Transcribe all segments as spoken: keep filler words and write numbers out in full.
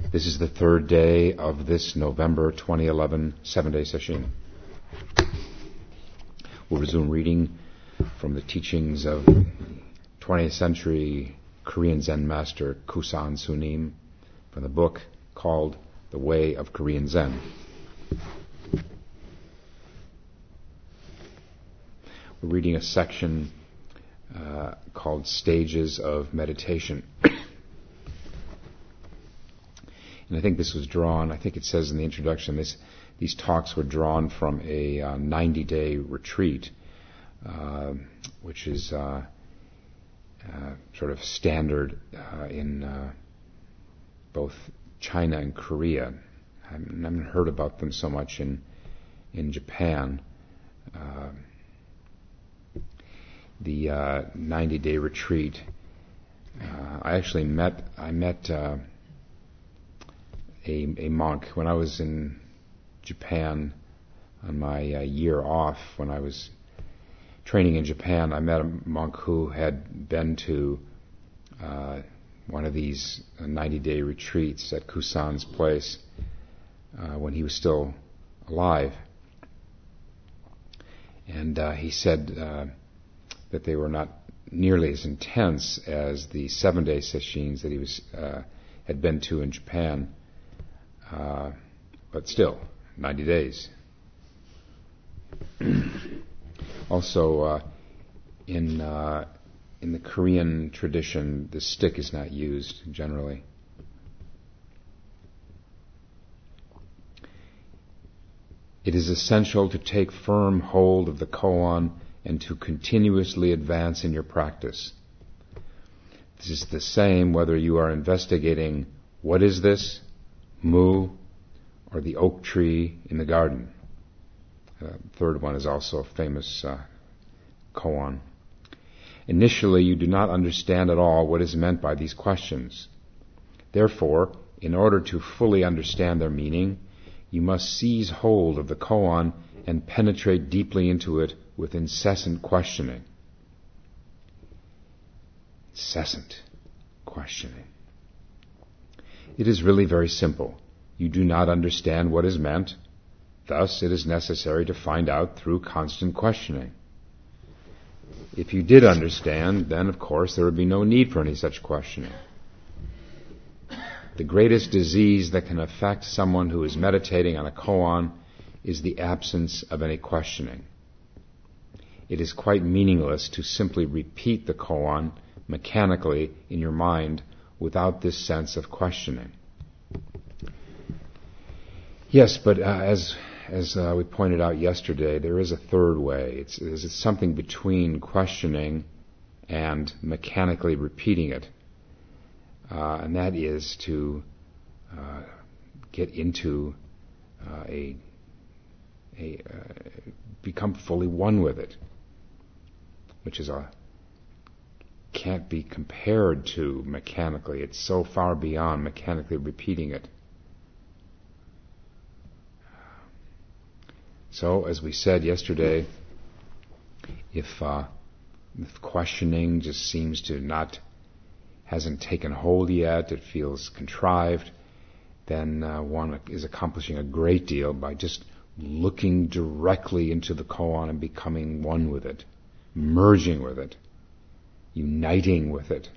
This is the third day of this November twenty eleven seven-day session. We'll resume reading from the teachings of twentieth century Korean Zen master Kusan Sunim from the book called The Way of Korean Zen. We're reading a section uh, called Stages of Meditation. And I think this was drawn, I think it says in the introduction, this, these talks were drawn from a uh, ninety-day retreat, uh, which is uh, uh, sort of standard uh, in uh, both China and Korea. I haven't, I haven't heard about them so much in in Japan. Uh, the uh, ninety-day retreat. Uh, I actually met I met. Uh, A, a monk when I was in Japan on my uh, year off. When I was training in Japan, I met a monk who had been to uh, one of these ninety-day retreats at Kusan's place uh, when he was still alive, and uh, he said uh, that they were not nearly as intense as the seven-day sessions that he was uh, had been to in Japan. Uh, but still, ninety days. Also, uh, in uh, in the Korean tradition, the stick is not used generally. It is essential to take firm hold of the koan and to continuously advance in your practice. This is the same whether you are investigating what is this, Mu, or the oak tree in the garden. The uh, third one is also a famous uh, koan. Initially, you do not understand at all what is meant by these questions. Therefore, in order to fully understand their meaning, you must seize hold of the koan and penetrate deeply into it with incessant questioning. Incessant questioning. It is really very simple. You do not understand what is meant. Thus, it is necessary to find out through constant questioning. If you did understand, then, of course, there would be no need for any such questioning. The greatest disease that can affect someone who is meditating on a koan is the absence of any questioning. It is quite meaningless to simply repeat the koan mechanically in your mind without this sense of questioning. Yes, but uh, as as uh, we pointed out yesterday, there is a third way. It's, it's something between questioning and mechanically repeating it, uh, and that is to uh, get into uh, a a uh, become fully one with it, which is a can't be compared to mechanically. It's so far beyond mechanically repeating it. So, as we said yesterday, if, uh, if questioning just seems to not, hasn't taken hold yet, it feels contrived, then uh, one is accomplishing a great deal by just looking directly into the koan and becoming one with it, merging with it, uniting with it.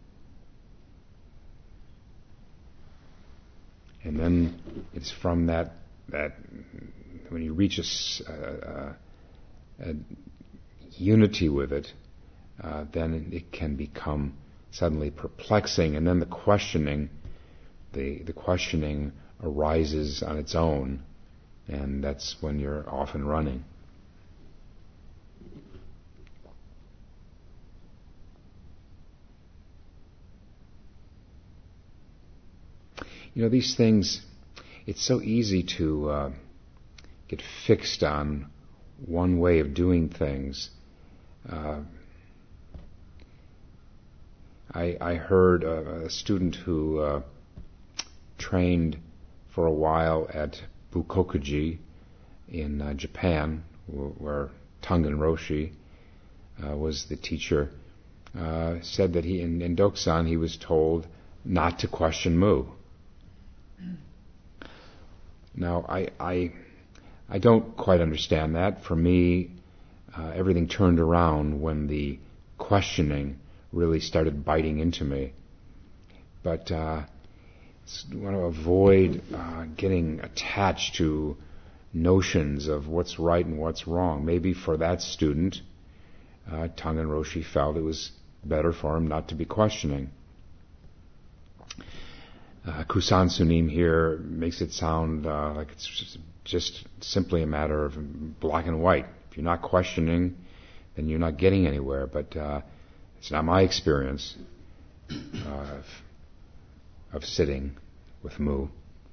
And then it's from that, that when you reach a, uh, a unity with it, uh, then it can become suddenly perplexing, and then the questioning, the, the questioning arises on its own, and that's when you're off and running. You know, these things, it's so easy to uh, get fixed on one way of doing things. Uh, I, I heard a, a student who uh, trained for a while at Bukokuji in uh, Japan, where Tangen Roshi uh, was the teacher, uh, said that he in, in Dokusan he was told not to question Mu. Now, I, I, I don't quite understand that. For me, uh, everything turned around when the questioning really started biting into me. But uh, I want to avoid uh, getting attached to notions of what's right and what's wrong. Maybe for that student, uh, Tonglen Roshi felt it was better for him not to be questioning. Uh, Kusan Sunim here makes it sound uh, like it's just, just simply a matter of black and white. If you're not questioning, then you're not getting anywhere. But uh, it's not my experience uh, of, of sitting with Mu.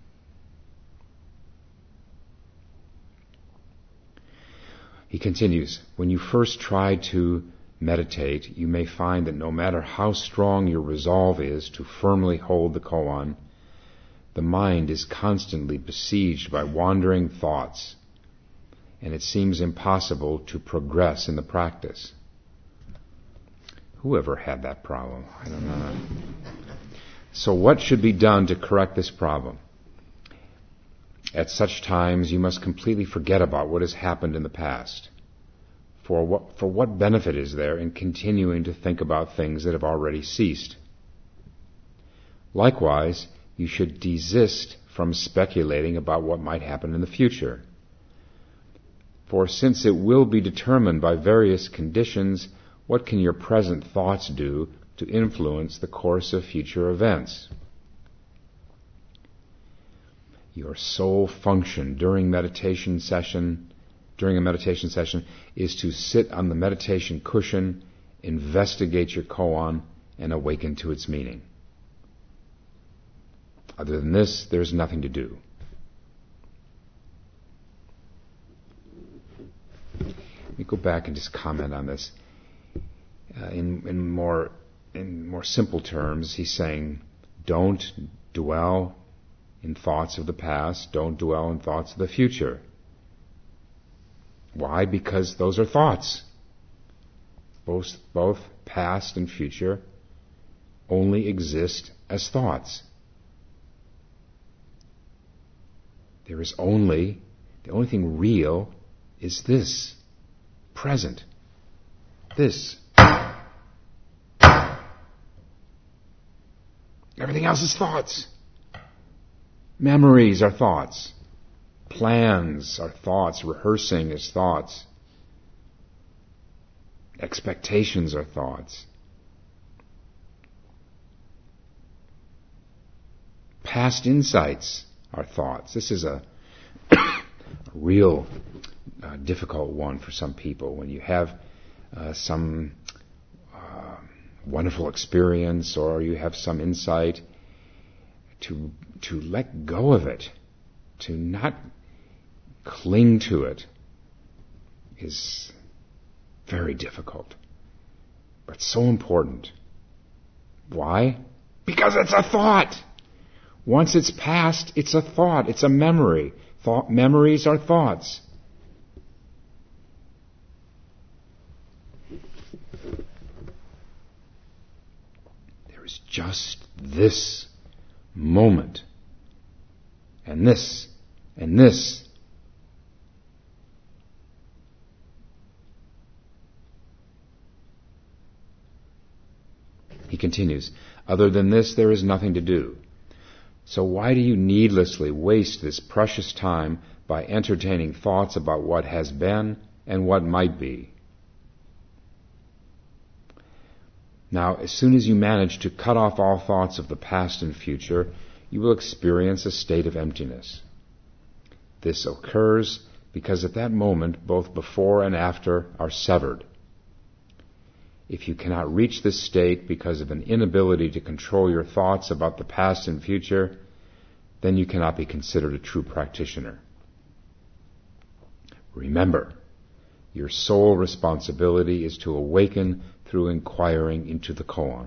He continues, when you first try to meditate, you may find that no matter how strong your resolve is to firmly hold the koan, the mind is constantly besieged by wandering thoughts, and it seems impossible to progress in the practice. Whoever had that problem? I don't know. So what should be done to correct this problem? At such times, you must completely forget about what has happened in the past. For what, for what benefit is there in continuing to think about things that have already ceased? Likewise, you should desist from speculating about what might happen in the future. For since it will be determined by various conditions, what can your present thoughts do to influence the course of future events? Your sole function during meditation session, during a meditation session, is to sit on the meditation cushion, investigate your koan, and awaken to its meaning. Other than this, there's nothing to do. Let me go back and just comment on this. Uh, in, in more in more simple terms, he's saying, don't dwell in thoughts of the past, don't dwell in thoughts of the future. Why? Because those are thoughts. Both, both past and future only exist as thoughts. There is only, the only thing real is this, present. This. Everything else is thoughts. Memories are thoughts. Plans are thoughts. Rehearsing is thoughts. Expectations are thoughts. Past insights are thoughts. This is a, a real uh, difficult one for some people. When you have uh, some uh, wonderful experience or you have some insight, to to let go of it, to not cling to it, is very difficult, but so important. Why? Because it's a thought. Once it's past, it's a thought. It's a memory. Thought, memories are thoughts. There is just this moment, and this, and this. He continues, other than this, there is nothing to do. So why do you needlessly waste this precious time by entertaining thoughts about what has been and what might be? Now, as soon as you manage to cut off all thoughts of the past and future, you will experience a state of emptiness. This occurs because at that moment, both before and after are severed. If you cannot reach this state because of an inability to control your thoughts about the past and future, then you cannot be considered a true practitioner. Remember, your sole responsibility is to awaken through inquiring into the koan.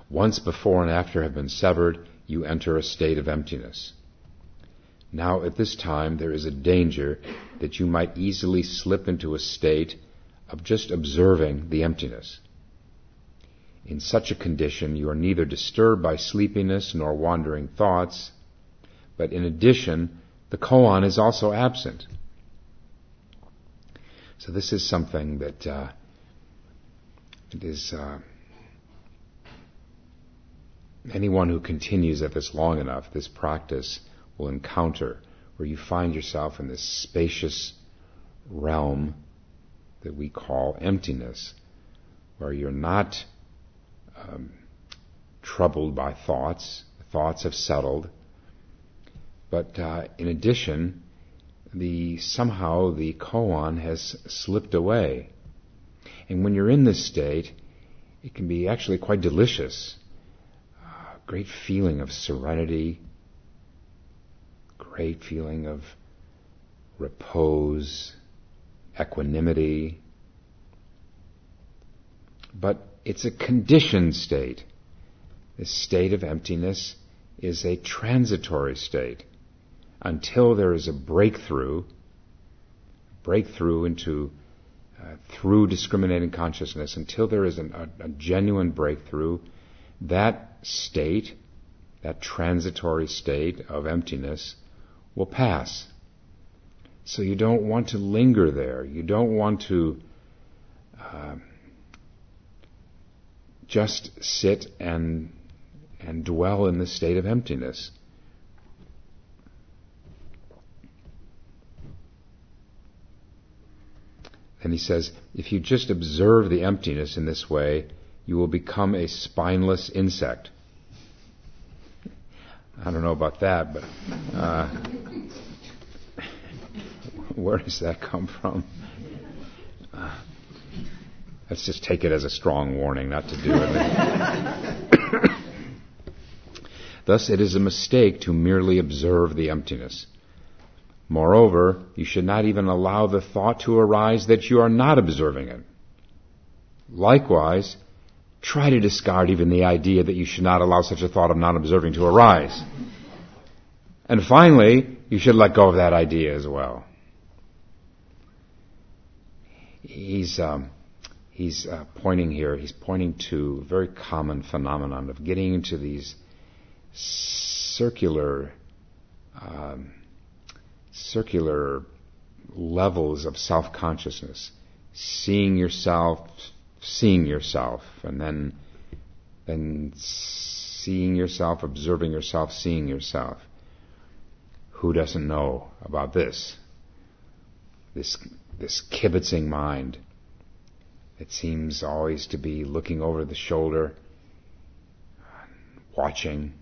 Once before and after have been severed, you enter a state of emptiness. Now at this time there is a danger that you might easily slip into a state of just observing the emptiness. In such a condition you are neither disturbed by sleepiness nor wandering thoughts, but in addition the koan is also absent. So this is something that uh, it is uh, anyone who continues at this long enough, this practice will encounter, where you find yourself in this spacious realm that we call emptiness, where you're not um, troubled by thoughts. Thoughts have settled, but uh, in addition, the somehow the koan has slipped away. And when you're in this state, it can be actually quite delicious. Uh, great feeling of serenity, great feeling of repose, equanimity. But it's a conditioned state. This state of emptiness is a transitory state until there is a breakthrough, breakthrough into, uh, through discriminating consciousness, until there is an, a, a genuine breakthrough. That state, that transitory state of emptiness, will pass. So you don't want to linger there. You don't want to uh, just sit and and dwell in the state of emptiness. And he says, if you just observe the emptiness in this way, you will become a spineless insect. I don't know about that, but uh, where does that come from? Uh, let's just take it as a strong warning not to do it. Thus, it is a mistake to merely observe the emptiness. Moreover, you should not even allow the thought to arise that you are not observing it. Likewise, try to discard even the idea that you should not allow such a thought of not observing to arise. And finally, you should let go of that idea as well. He's um, he's uh, pointing here, he's pointing to a very common phenomenon of getting into these circular um, circular levels of self-consciousness, seeing yourself, seeing yourself, and then then seeing yourself, observing yourself, seeing yourself. Who doesn't know about this? This this kibitzing mind that seems always to be looking over the shoulder, watching.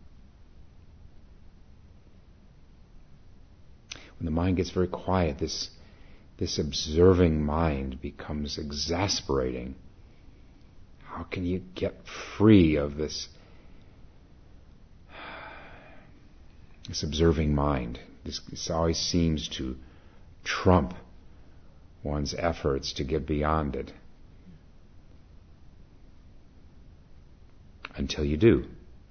When the mind gets very quiet, this this observing mind becomes exasperating. How can you get free of this this observing mind? This, this always seems to trump one's efforts to get beyond it. Until you do.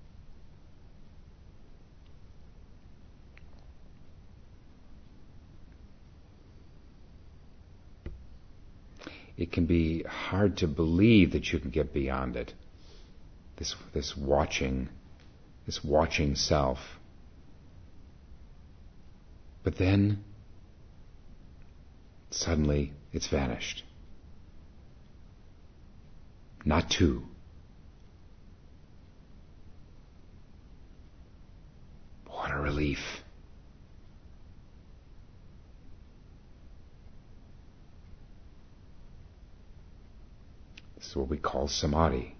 It can be hard to believe that you can get beyond it. This this watching, this watching self. But then, suddenly, it's vanished. Not two. What a relief. This is what we call samadhi.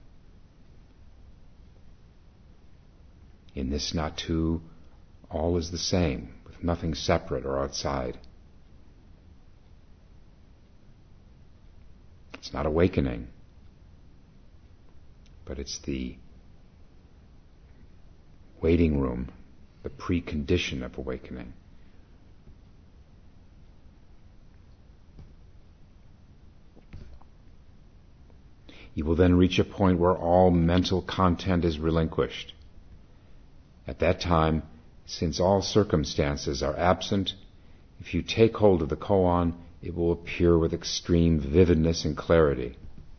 In this not two, all is the same, with nothing separate or outside. It's not awakening, but it's the waiting room, the precondition of awakening. You will then reach a point where all mental content is relinquished. At that time, since all circumstances are absent, if you take hold of the koan, it will appear with extreme vividness and clarity.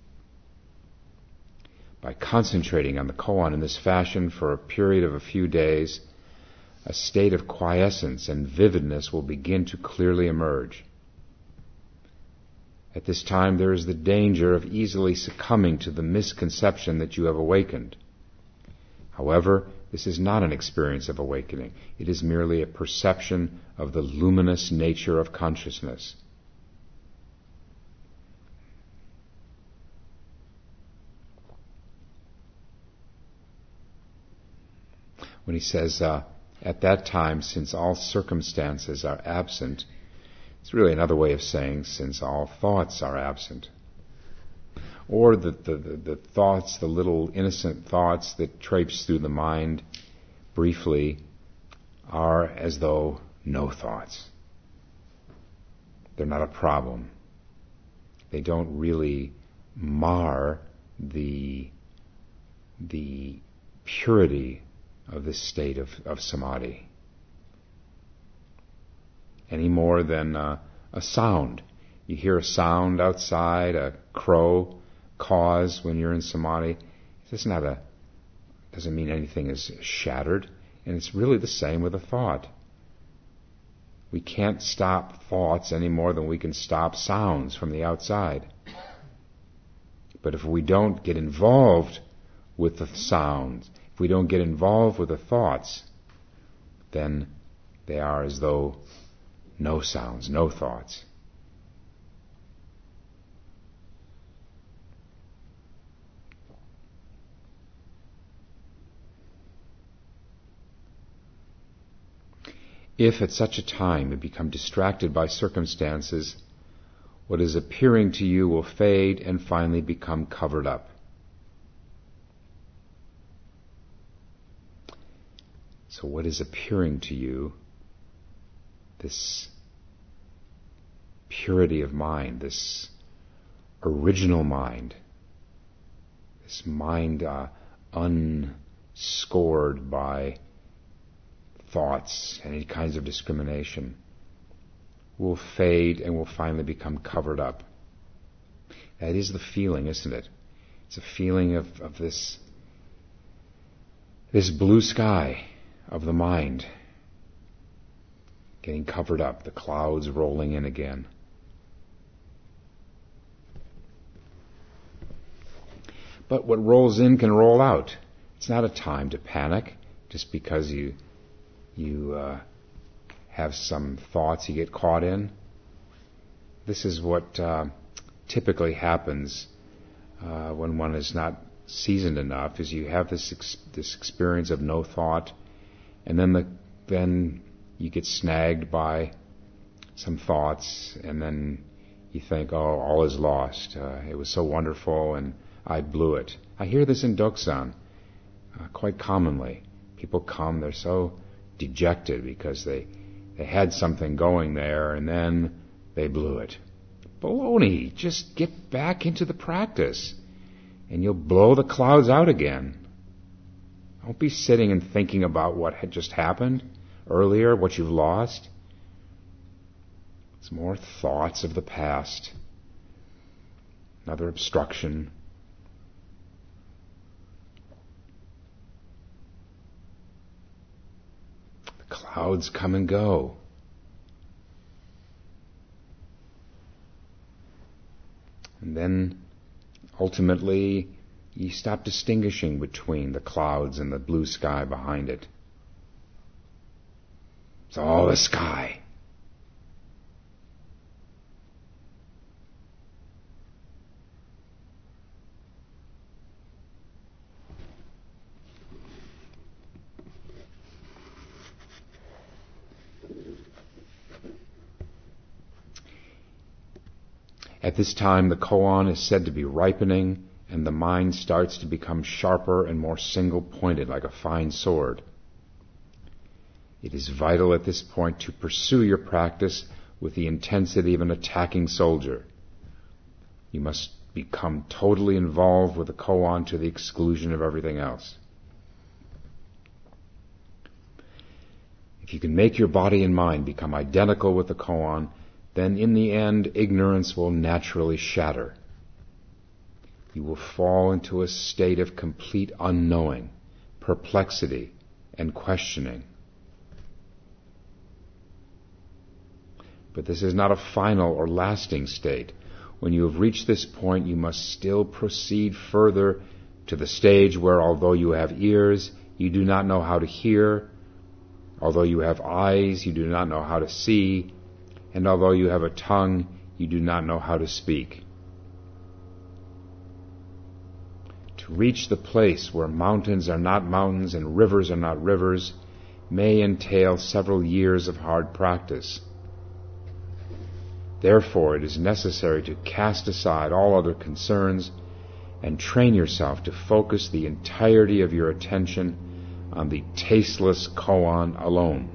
By concentrating on the koan in this fashion for a period of a few days, a state of quiescence and vividness will begin to clearly emerge. At this time, there is the danger of easily succumbing to the misconception that you have awakened. However, this is not an experience of awakening. It is merely a perception of the luminous nature of consciousness. When he says, uh, at that time, since all circumstances are absent, it's really another way of saying, since all thoughts are absent. Or the, the, the, the thoughts, the little innocent thoughts that traipse through the mind briefly, are as though no thoughts. They're not a problem. They don't really mar the, the purity of this state of, of samadhi, any more than uh, a sound. You hear a sound outside, a crow caws when you're in samadhi. It's not a, doesn't mean anything is shattered, and it's really the same with a thought. We can't stop thoughts any more than we can stop sounds from the outside. But if we don't get involved with the sounds, if we don't get involved with the thoughts, then they are as though no sounds, no thoughts. If at such a time you become distracted by circumstances, what is appearing to you will fade and finally become covered up. So what is appearing to you, this purity of mind, this original mind, this mind uh, unscored by thoughts, any kinds of discrimination, will fade and will finally become covered up. That is the feeling, isn't it? It's a feeling of, of this, this blue sky of the mind getting covered up, the clouds rolling in again. But what rolls in can roll out. It's not a time to panic just because you you uh, have some thoughts you get caught in. This is what uh, typically happens uh, when one is not seasoned enough, is you have this ex- this experience of no thought, and then the then you get snagged by some thoughts, and then you think, oh, all is lost. Uh, it was so wonderful, and I blew it. I hear this in Doksan uh, quite commonly. People come, they're so dejected because they they had something going there, and then they blew it. Baloney! Just get back into the practice, and you'll blow the clouds out again. Don't be sitting and thinking about what had just happened earlier, what you've lost. It's more thoughts of the past. Another obstruction. The clouds come and go. And then ultimately you stop distinguishing between the clouds and the blue sky behind it. It's all the sky. At this time, the koan is said to be ripening, and the mind starts to become sharper and more single-pointed, like a fine sword. It is vital at this point to pursue your practice with the intensity of an attacking soldier. You must become totally involved with the koan to the exclusion of everything else. If you can make your body and mind become identical with the koan, then in the end, ignorance will naturally shatter. You will fall into a state of complete unknowing, perplexity, and questioning. But this is not a final or lasting state. When you have reached this point, you must still proceed further to the stage where, although you have ears, you do not know how to hear, although you have eyes, you do not know how to see, and although you have a tongue, you do not know how to speak. To reach the place where mountains are not mountains and rivers are not rivers may entail several years of hard practice. Therefore, it is necessary to cast aside all other concerns and train yourself to focus the entirety of your attention on the tasteless koan alone.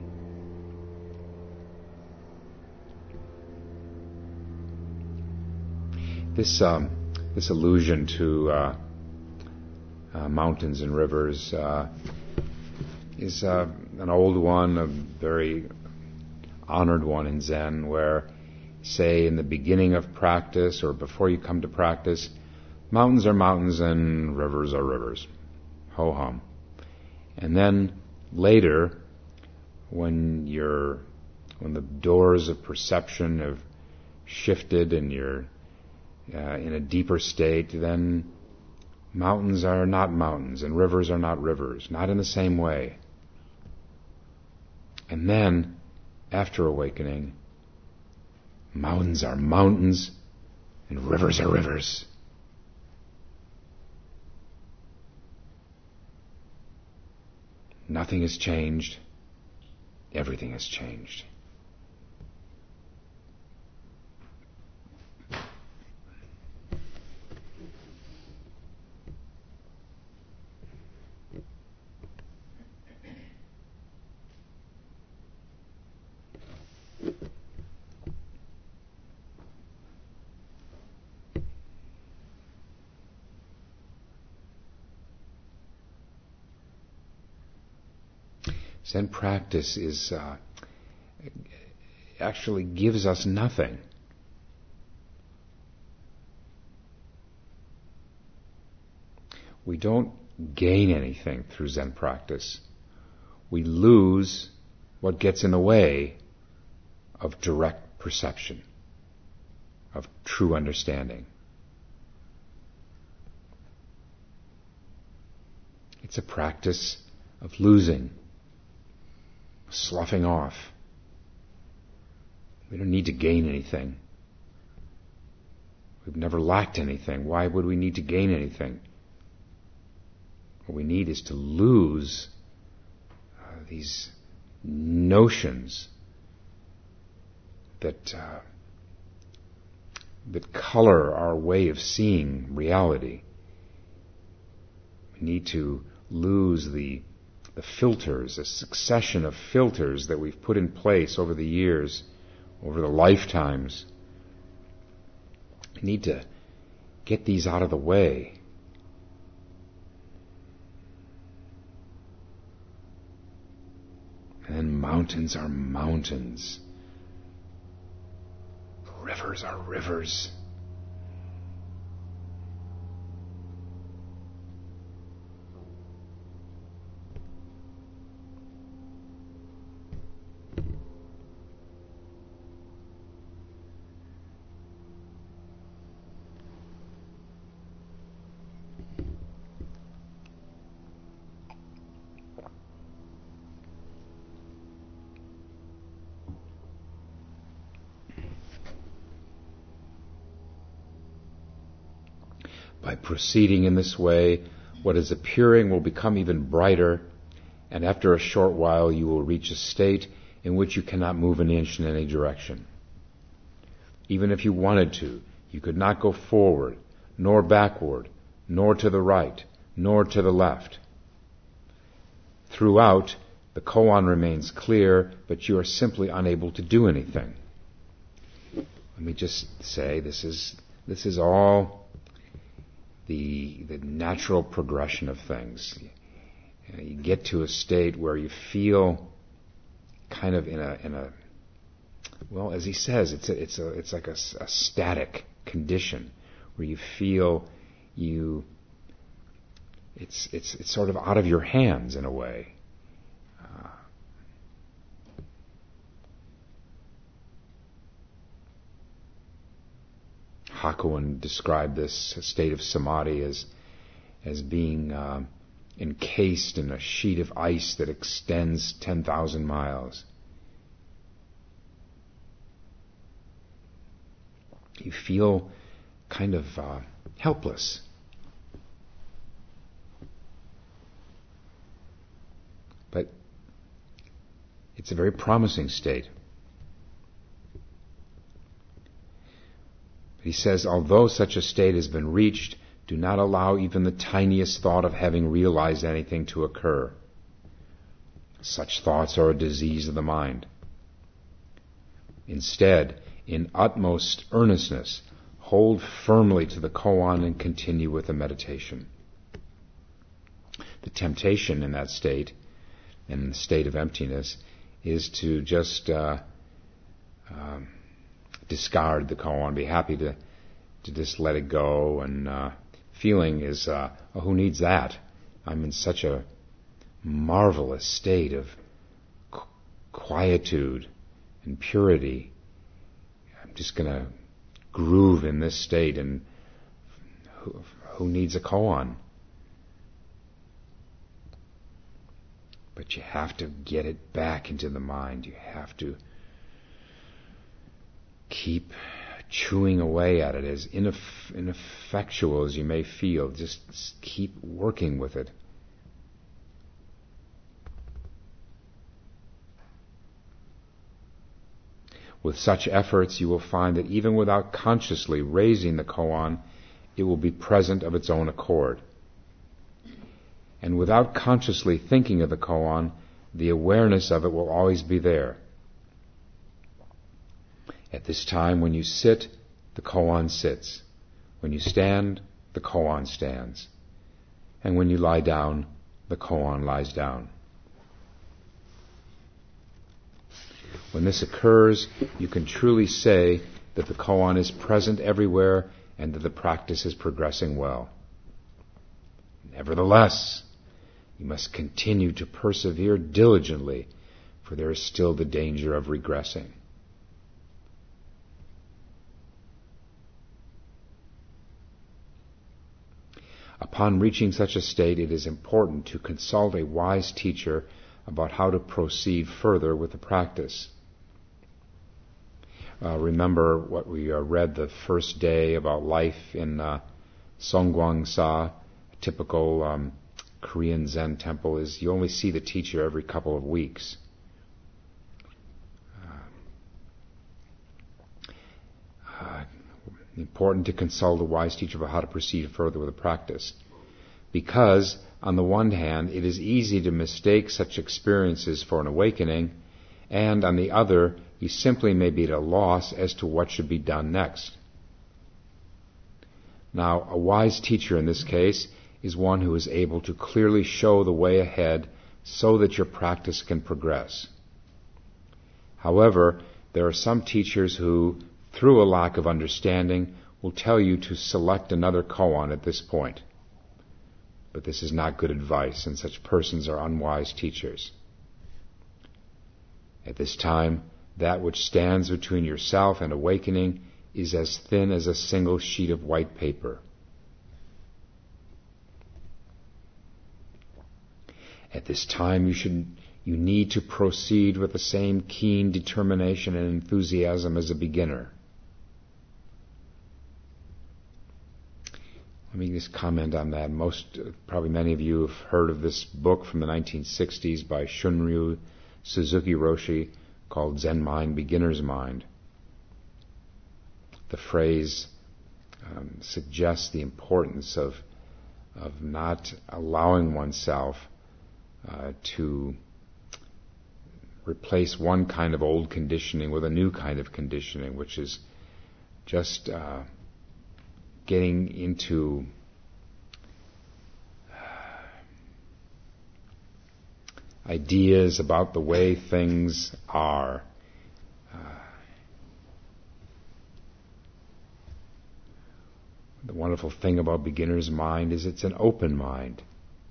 This um, this allusion to uh, uh, mountains and rivers uh, is uh, an old one, a very honored one in Zen, where, say, in the beginning of practice or before you come to practice, mountains are mountains and rivers are rivers. Ho hum. And then later, when you're, when the doors of perception have shifted and you're uh, in a deeper state, then mountains are not mountains and rivers are not rivers, not in the same way. And then, after awakening, mountains are mountains and rivers are rivers. Nothing has changed. Everything has changed. Zen practice is uh, actually gives us nothing. We don't gain anything through Zen practice. We lose what gets in the way of direct perception, of true understanding. It's a practice of losing, sloughing off. We don't need to gain anything. We've never lacked anything. Why would we need to gain anything? What we need is to lose uh, these notions that uh, that color our way of seeing reality. We need to lose the the filters, a succession of filters that we've put in place over the years, over the lifetimes. We need to get these out of the way. And mountains are mountains. Rivers are rivers. By proceeding in this way, what is appearing will become even brighter, and after a short while you will reach a state in which you cannot move an inch in any direction. Even if you wanted to, you could not go forward, nor backward, nor to the right, nor to the left. Throughout, the koan remains clear, but you are simply unable to do anything. Let me just say, this is this is all the the natural progression of things. You know, you get to a state where you feel kind of in a in a well, as he says, it's a, it's a it's like a, a static condition where you feel you it's it's it's sort of out of your hands in a way. Uh, Hakuin described this state of samadhi as as being uh, encased in a sheet of ice that extends ten thousand miles. You feel kind of uh, helpless. But it's a very promising state. He says, although such a state has been reached, do not allow even the tiniest thought of having realized anything to occur. Such thoughts are a disease of the mind. Instead, in utmost earnestness, hold firmly to the koan and continue with the meditation. The temptation in that state, in the state of emptiness, is to just uh, um, discard the koan, be happy to to just let it go, and uh, feeling is, uh, oh, who needs that? I'm in such a marvelous state of qu- quietude and purity. I'm just going to groove in this state, and who, who needs a koan? But you have to get it back into the mind. You have to keep chewing away at it, as ineff- ineffectual as you may feel. Just keep working with it. With such efforts, you will find that even without consciously raising the koan, it will be present of its own accord. And without consciously thinking of the koan, the awareness of it will always be there. At this time, when you sit, the koan sits. When you stand, the koan stands. And when you lie down, the koan lies down. When this occurs, you can truly say that the koan is present everywhere and that the practice is progressing well. Nevertheless, you must continue to persevere diligently, for there is still the danger of regressing. Upon reaching such a state, it is important to consult a wise teacher about how to proceed further with the practice. Uh, remember what we uh, read the first day about life in uh, Songwang-sa, a typical um, Korean Zen temple, is you only see the teacher every couple of weeks. Uh, uh, important to consult a wise teacher about how to proceed further with the practice. Because, on the one hand, it is easy to mistake such experiences for an awakening, and on the other, you simply may be at a loss as to what should be done next. Now, a wise teacher in this case is one who is able to clearly show the way ahead so that your practice can progress. However, there are some teachers who, through a lack of understanding, will tell you to select another koan at this point. But this is not good advice, and such persons are unwise teachers. At this time, that which stands between yourself and awakening is as thin as a single sheet of white paper. At this time, you should you need to proceed with the same keen determination and enthusiasm as a beginner. Let me just comment on that. Most, probably many of you have heard of this book from the nineteen sixties by Shunryu Suzuki Roshi called Zen Mind, Beginner's Mind. The phrase um, suggests the importance of of not allowing oneself uh, to replace one kind of old conditioning with a new kind of conditioning, which is just uh, getting into ideas about the way things are. Uh, the wonderful thing about beginner's mind is it's an open mind.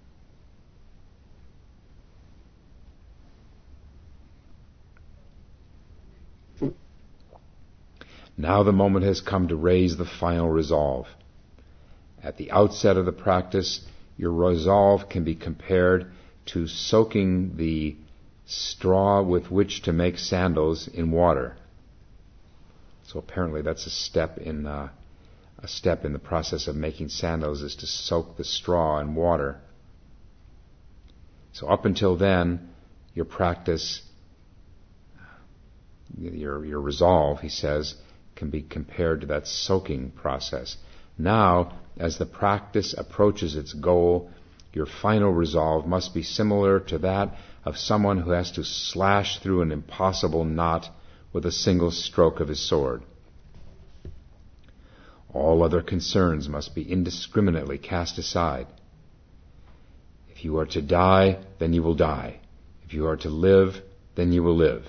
Now the moment has come to raise the final resolve. At the outset of the practice, your resolve can be compared to soaking the straw with which to make sandals in water. So apparently that's a step in uh, a step in the process of making sandals, is to soak the straw in water. So up until then, your practice, your your resolve, he says, can be compared to that soaking process. Now, as the practice approaches its goal, your final resolve must be similar to that of someone who has to slash through an impossible knot with a single stroke of his sword. All other concerns must be indiscriminately cast aside. If you are to die, then you will die. If you are to live, then you will live.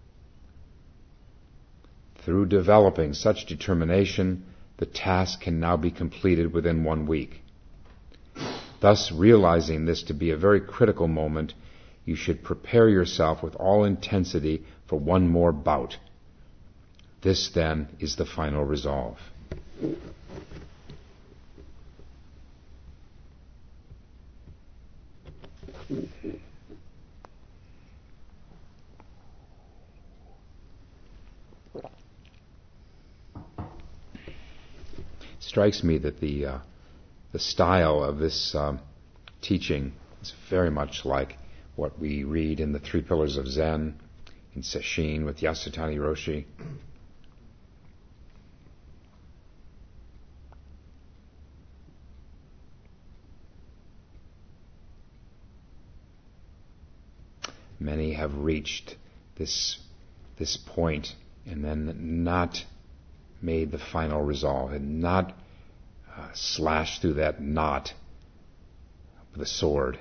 Through developing such determination, the task can now be completed within one week. Thus, realizing this to be a very critical moment, you should prepare yourself with all intensity for one more bout. This, then, is the final resolve. Strikes me that the uh, the style of this um, teaching is very much like what we read in the Three Pillars of Zen, in Sesshin with Yasutani Roshi. Many have reached this this point and then not made the final resolve, and not uh, slashed through that knot with a sword.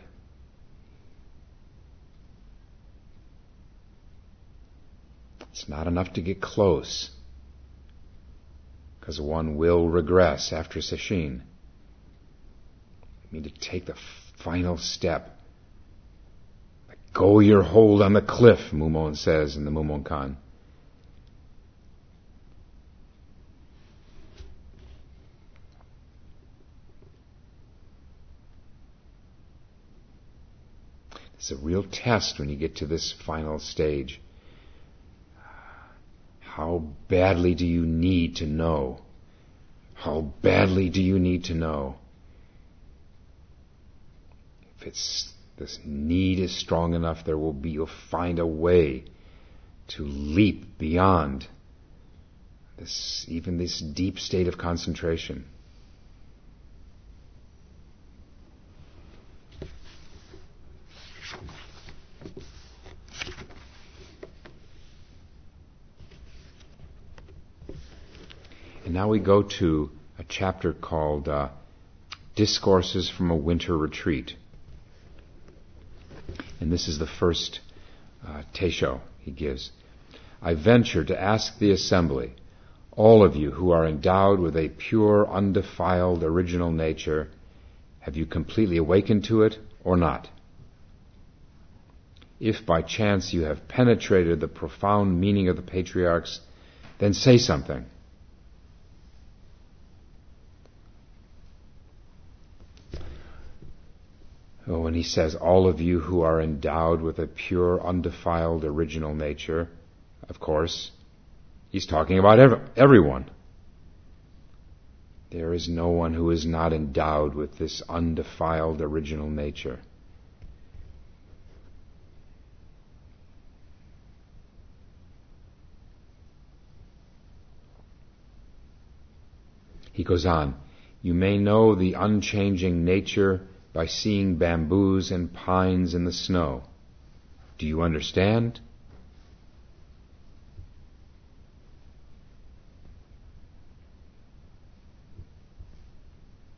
It's not enough to get close, because one will regress after Sesshin. You need to take the final step. Let go your hold on the cliff, Mumon says in the Mumonkan. It's a real test when you get to this final stage. How badly do you need to know? How badly do you need to know? If it's this need is strong enough, there will be, you'll find a way to leap beyond this, even this deep state of concentration. And now we go to a chapter called uh, Discourses from a Winter Retreat. And this is the first uh, teisho he gives. I venture to ask the assembly, all of you who are endowed with a pure, undefiled, original nature, have you completely awakened to it or not? If by chance you have penetrated the profound meaning of the patriarchs, then say something. Oh, when he says, all of you who are endowed with a pure, undefiled, original nature, of course, he's talking about ev- everyone. There is no one who is not endowed with this undefiled, original nature. He goes on, you may know the unchanging nature by seeing bamboos and pines in the snow. Do you understand?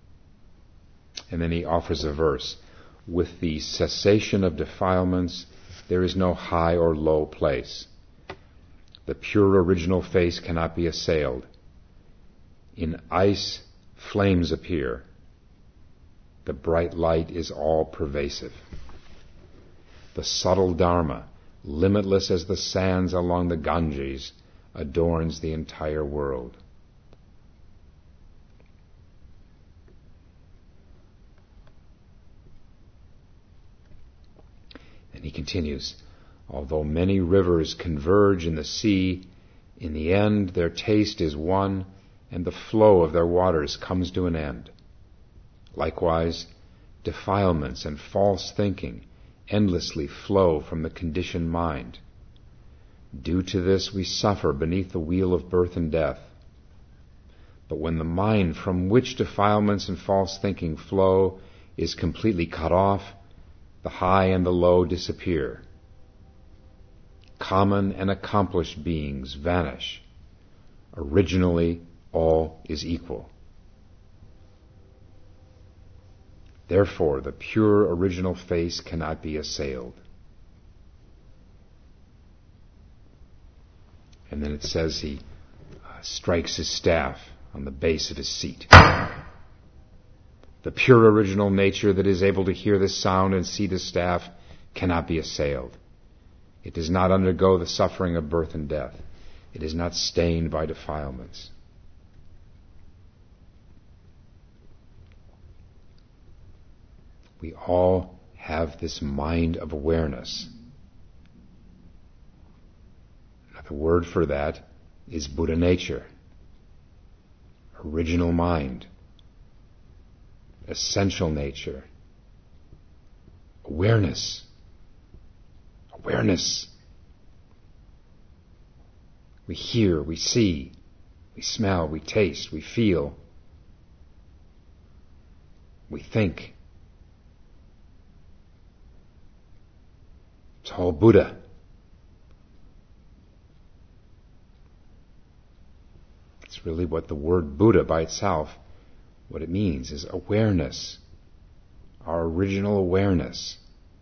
And then he offers a verse. With the cessation of defilements, there is no high or low place. The pure original face cannot be assailed. In ice, flames appear. The bright light is all pervasive. The subtle Dharma, limitless as the sands along the Ganges, adorns the entire world. And he continues, although many rivers converge in the sea, in the end their taste is one, and the flow of their waters comes to an end. Likewise, defilements and false thinking endlessly flow from the conditioned mind. Due to this, we suffer beneath the wheel of birth and death. But when the mind from which defilements and false thinking flow is completely cut off, the high and the low disappear. Common and accomplished beings vanish. Originally, all is equal. Therefore, the pure original face cannot be assailed. And then it says he uh, strikes his staff on the base of his seat. The pure original nature that is able to hear this sound and see the staff cannot be assailed. It does not undergo the suffering of birth and death. It is not stained by defilements. We all have this mind of awareness. The word for that is Buddha nature, original mind, essential nature, awareness, awareness. We hear, we see, we smell, we taste, we feel, we think. It's all Buddha. It's really what the word Buddha by itself, what it means is awareness, our original awareness.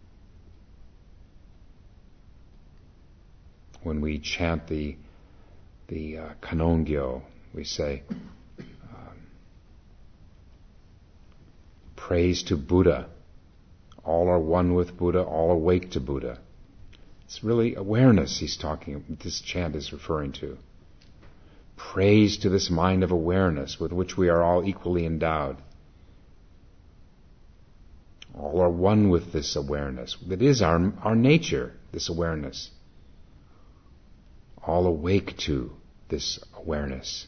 When we chant the the uh, Kanongyo, we say, um, praise to Buddha. All are one with Buddha, all awake to Buddha. It's really awareness he's talking, this chant is referring to. Praise to this mind of awareness with which we are all equally endowed. All are one with this awareness. That is our, our nature, this awareness. All awake to this awareness.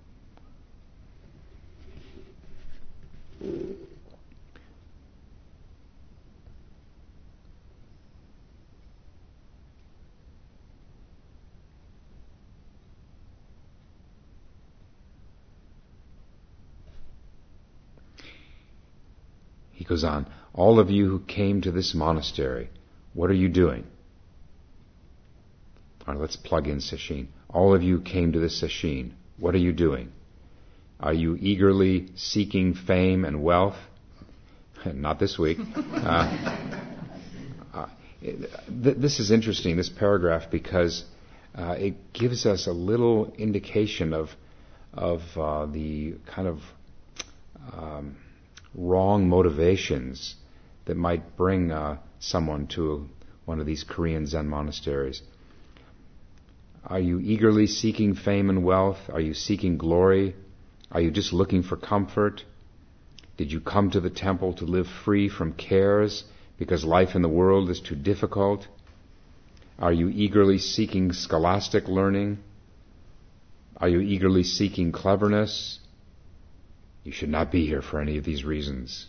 He goes on, all of you who came to this monastery, what are you doing? All right, let's plug in sesshin. All of you came to this sesshin. What are you doing? Are you eagerly seeking fame and wealth? Not this week. Uh, uh, th- this is interesting, this paragraph, because uh, it gives us a little indication of of uh, the kind of um, wrong motivations that might bring uh, someone to one of these Korean Zen monasteries. Are you eagerly seeking fame and wealth? Are you seeking glory? Are you just looking for comfort? Did you come to the temple to live free from cares because life in the world is too difficult? Are you eagerly seeking scholastic learning? Are you eagerly seeking cleverness? You should not be here for any of these reasons.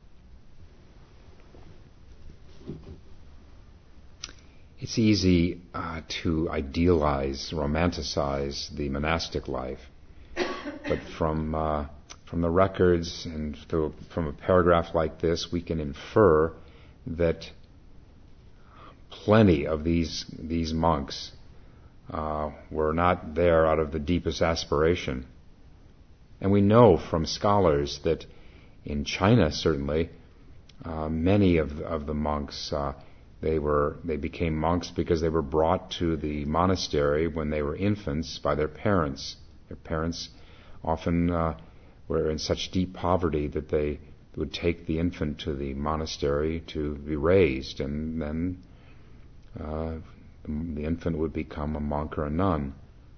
It's easy uh, to idealize, romanticize the monastic life, but from uh, from the records and through, from a paragraph like this, we can infer that plenty of these these monks uh, were not there out of the deepest aspiration. And we know from scholars that in China, certainly, uh, many of, of the monks uh, They were they became monks because they were brought to the monastery when they were infants by their parents. Their parents often uh, were in such deep poverty that they would take the infant to the monastery to be raised, and then uh, the infant would become a monk or a nun.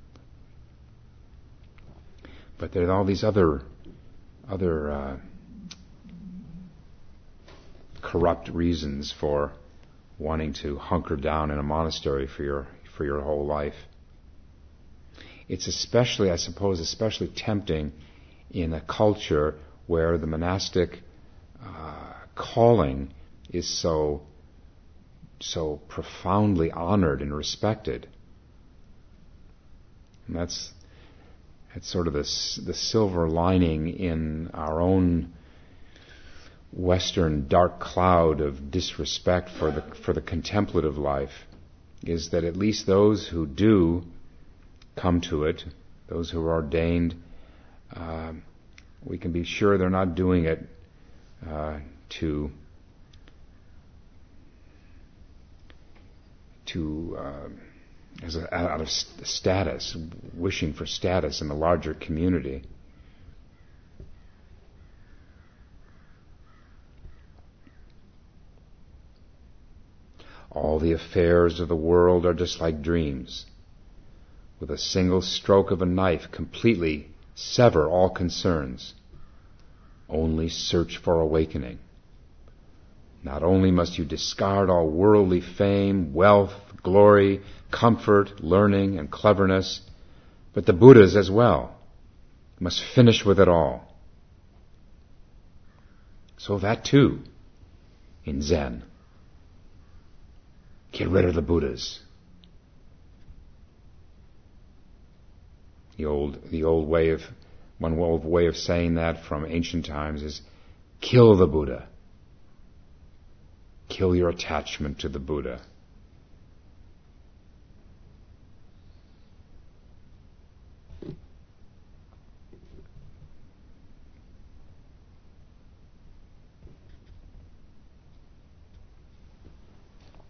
But there are all these other other uh, corrupt reasons for wanting to hunker down in a monastery for your for your whole life. It's especially, I suppose, especially tempting in a culture where the monastic uh, calling is so so profoundly honored and respected. And that's that's sort of the the silver lining in our own Western dark cloud of disrespect for the for the contemplative life, is that at least those who do come to it, those who are ordained, uh, we can be sure they're not doing it uh, to to uh, as a, out of status, wishing for status in the larger community. All the affairs of the world are just like dreams. With a single stroke of a knife, completely sever all concerns. Only search for awakening. Not only must you discard all worldly fame, wealth, glory, comfort, learning, and cleverness, but the Buddhas as well. You must finish with it all. So that too, in Zen. Get rid of the Buddhas. The old, the old way of, one old way of saying that from ancient times is, kill the Buddha. Kill your attachment to the Buddha.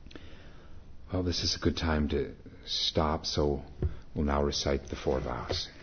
Well, this is a good time to stop, so we'll now recite the four vows.